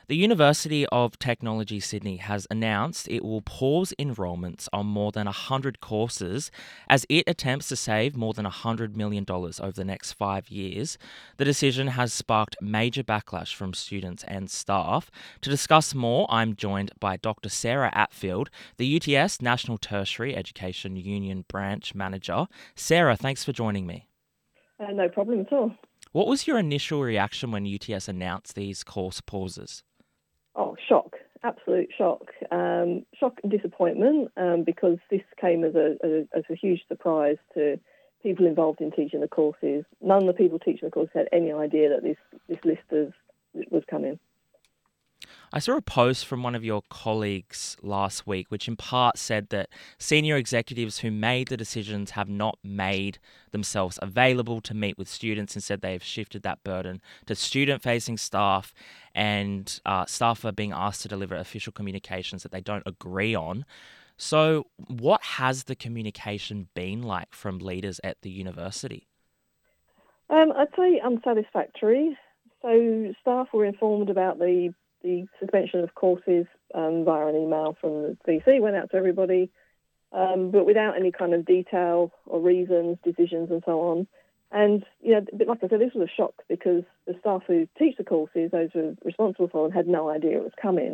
The University of Technology Sydney has announced it will pause enrolments on more than 100 courses as it attempts to save more than $100 million over the next 5 years. The decision has sparked major backlash from students and staff. To discuss more, I'm joined by Dr. Sarah Atfield, the UTS National Tertiary Education Union Branch Manager. Sarah, thanks for joining me. No problem at all. What was your initial reaction when UTS announced these course pauses? Oh, shock. Absolute shock. Shock and disappointment because this came as a huge surprise to people involved in teaching the courses. None of the people teaching the course had any idea that this list was coming. I saw a post from one of your colleagues last week, which in part said that senior executives who made the decisions have not made themselves available to meet with students. Instead, they have shifted that burden to student-facing staff, and staff are being asked to deliver official communications that they don't agree on. So what has the communication been like from leaders at the university? I'd say unsatisfactory. So staff were informed about the suspension of courses via an email from the VC, went out to everybody, but without any kind of detail or reasons, decisions and so on. And, like I said, this was a shock because the staff who teach the courses, those who are responsible for them, had no idea it was coming.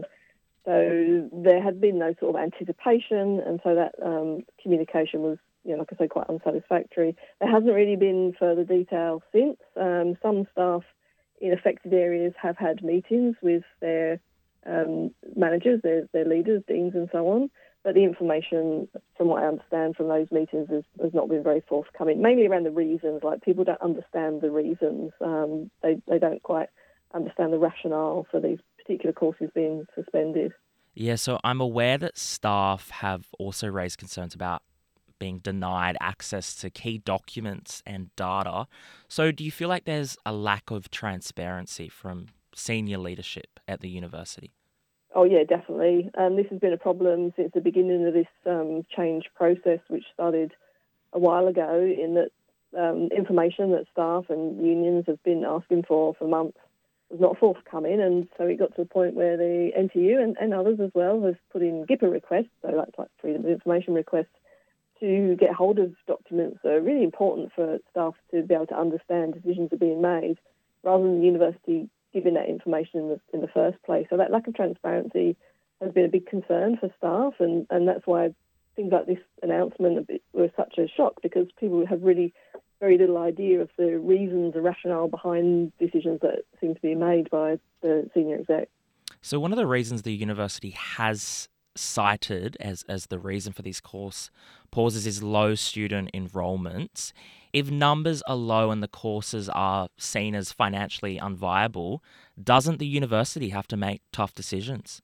So there had been no sort of anticipation, and so that communication was, like I say, quite unsatisfactory. There hasn't really been further detail since. Some staff in affected areas have had meetings with their managers, their leaders, deans and so on. But the information, from what I understand from those meetings, has not been very forthcoming, mainly around the reasons. Like, people don't understand the reasons. They don't quite understand the rationale for these particular courses being suspended. Yeah, so I'm aware that staff have also raised concerns about being denied access to key documents and data. So do you feel like there's a lack of transparency from senior leadership at the university? Oh, yeah, definitely. This has been a problem since the beginning of this change process, which started a while ago, in that information that staff and unions have been asking for months was not forthcoming. And so it got to the point where the NTU and others as well have put in GIPA requests, so that's like Freedom of Information requests, to get hold of documents that are really important for staff to be able to understand decisions are being made, rather than the university giving that information in the first place. So that lack of transparency has been a big concern for staff, and that's why things like this announcement were such a shock, because people have really very little idea of the reasons, the rationale behind decisions that seem to be made by the senior exec. So one of the reasons the university has cited as the reason for these course pauses is low student enrolments. If numbers are low and the courses are seen as financially unviable, doesn't the university have to make tough decisions?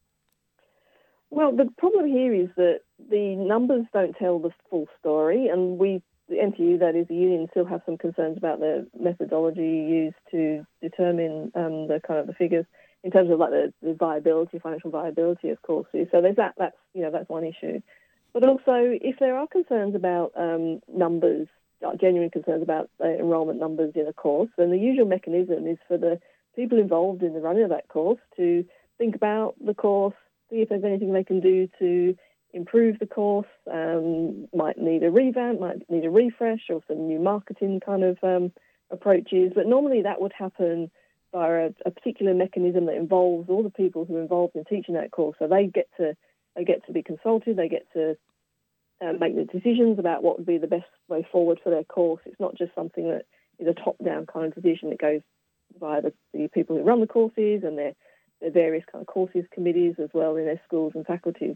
Well, the problem here is that the numbers don't tell the full story, and the NTU, that is the union, still have some concerns about the methodology used to determine the figures in terms of like the viability, financial viability of courses. So there's that's one issue. But also, if there are concerns about numbers, genuine concerns about enrolment numbers in a course, then the usual mechanism is for the people involved in the running of that course to think about the course, see if there's anything they can do to improve the course. Might need a revamp, might need a refresh, or some new marketing kind of approaches. But normally that would happen via a particular mechanism that involves all the people who are involved in teaching that course. So they get to be consulted, they get to make the decisions about what would be the best way forward for their course. It's not just something that is a top-down kind of decision. It goes via the people who run the courses and their various kind of courses committees as well in their schools and faculties.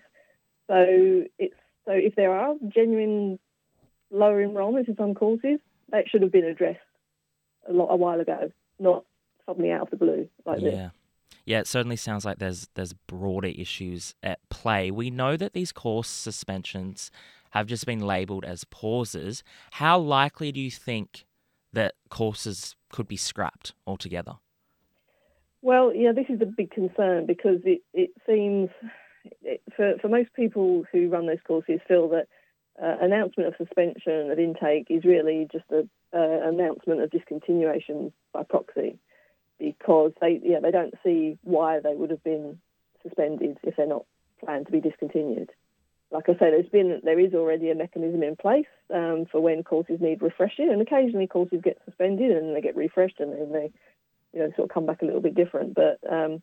So if there are genuine lower enrolments in some courses, that should have been addressed a while ago, not suddenly out of the blue like this. Yeah, it certainly sounds like there's broader issues at play. We know that these course suspensions have just been labelled as pauses. How likely do you think that courses could be scrapped altogether? Well, this is a big concern because it seems, for most people who run those courses, feel that announcement of suspension of intake is really just an announcement of discontinuation by proxy. because they don't see why they would have been suspended if they're not planned to be discontinued. Like I say, there is already a mechanism in place for when courses need refreshing, and occasionally courses get suspended and they get refreshed, and then they sort of come back a little bit different. But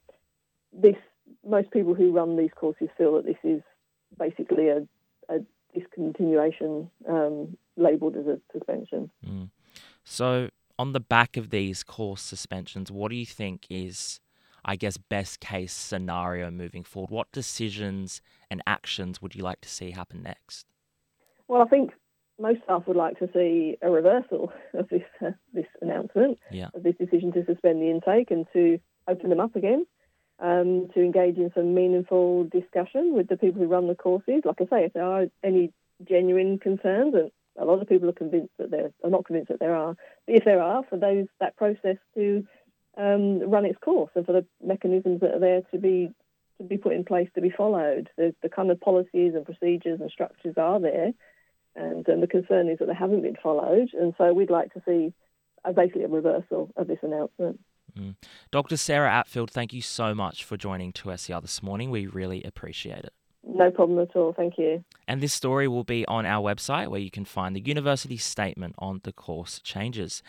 most people who run these courses feel that this is basically a discontinuation labelled as a suspension. Mm. So on the back of these course suspensions, what do you think is, I guess, best case scenario moving forward? What decisions and actions would you like to see happen next? Well, I think most staff would like to see a reversal of this announcement, of this decision to suspend the intake and to open them up again, to engage in some meaningful discussion with the people who run the courses. Like I say, if there are any genuine concerns, and a lot of people are not convinced that there are, but if there are, for that process to run its course and for the mechanisms that are there to be put in place to be followed. The kind of policies and procedures and structures are there, and the concern is that they haven't been followed, and so we'd like to see basically a reversal of this announcement. Dr. Sarah Attfield, thank you so much for joining 2SER this morning. We really appreciate it. No problem at all, thank you. And this story will be on our website, where you can find the university statement on the course changes.